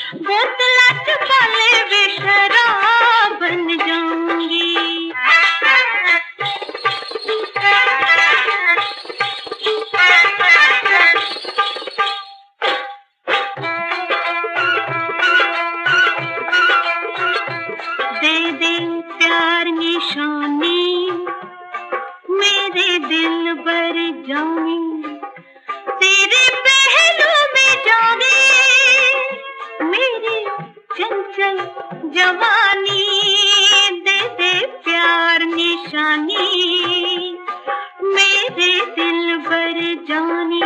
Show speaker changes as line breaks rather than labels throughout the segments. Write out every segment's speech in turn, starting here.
बोतला छुपा ले वे शराब बन जाऊंगी। दे दे प्यार निशानी मेरे दिल भर जाऊं, तेरे पहलू में जागे मेरी चंचल जवानी। दे दे प्यार निशानी मेरे दिल भर जानी।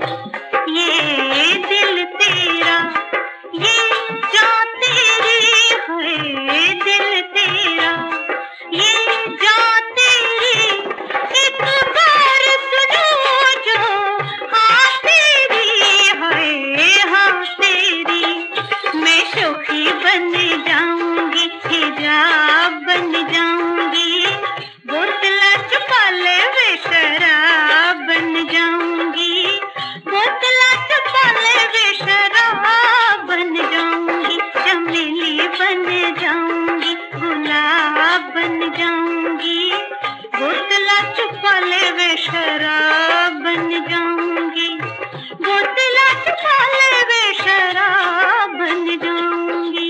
ये दिल तेरा ये जान तेरी है, दिल तेरा ये जान तेरी। एक बार सुनो जो हाँ तेरी है, हाँ तेरी। मैं शोखी बन जाऊंगी, हिजाब बन जाऊंगी। बोतला छुपा ले वे शराब बन जाऊंगी। बोतला छुपा ले वे शराब बन जाऊंगी। चमेली बन जाऊंगी, गुलाब बन जाऊंगी। बोतला छुपा ले वे शराब बन जाऊंगी। बोतला छुपा ले वे शराब बन जाऊंगी।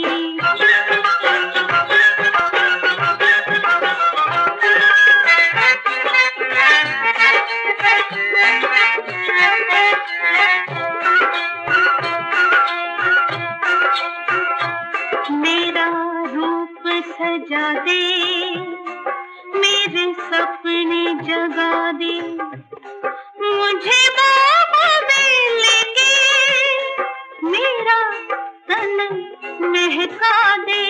मेरा रूप सजा दे, मेरे सपने जगा दे। मुझे बाहों में लेके मेरा तन महका दे।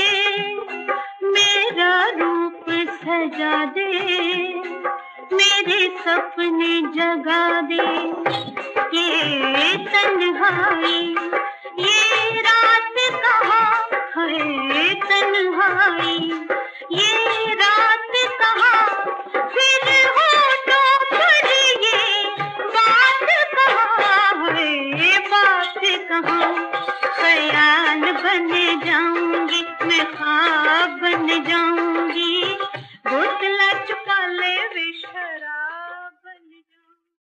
मेरा रूप सजा दे, मेरे सपने जगा दे। ये तन्हाई ये रात कहाँ है, तन्हाई ये रात कहाँ। फिर होठों पर ये बात कहाँ है, बात कहाँ। ख्याल बन जाऊंगी मैं, ख्वाब बन जाऊंगी।